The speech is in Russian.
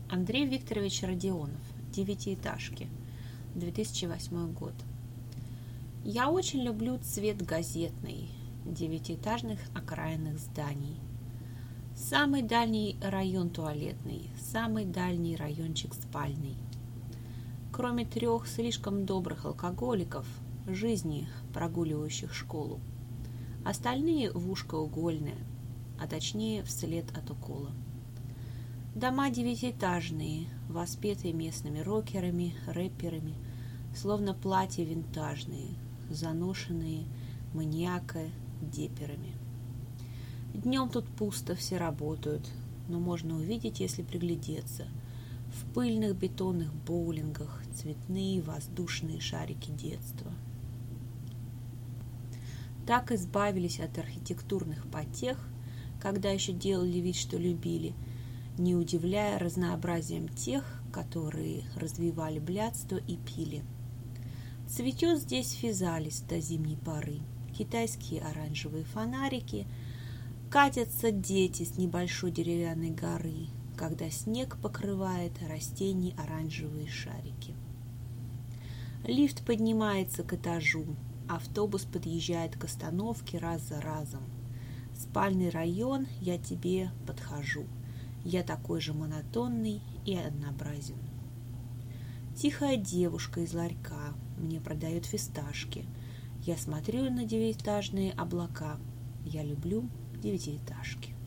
Андрей Викторович Родионов. Девятиэтажки. 2008 год. Я очень люблю цвет газетный, девятиэтажных окраинных зданий. Самый дальний район туалетный, самый дальний райончик спальный. Кроме 3 слишком добрых алкоголиков, жизни, прогуливающих школу. Остальные в ушко угольные, а точнее вслед от укола. Дома девятиэтажные, воспетые местными рокерами, рэперами, словно платья винтажные, заношенные маньяко-деперами. Днем тут пусто, все работают, но можно увидеть, если приглядеться. В пыльных бетонных боулингах цветные воздушные шарики детства. Так избавились от архитектурных потех, когда еще делали вид, что любили, не удивляя разнообразием тех, которые развивали блядство и пили. Цветет здесь физалис до зимней поры, китайские оранжевые фонарики, катятся дети с небольшой деревянной горы, когда снег покрывает растений оранжевые шарики. Лифт поднимается к этажу, автобус подъезжает к остановке раз за разом. Спальный район, я тебе подхожу. Я такой же монотонный и однообразен. Тихая девушка из ларька мне продает фисташки. Я смотрю на девятиэтажные облака. Я люблю девятиэтажки.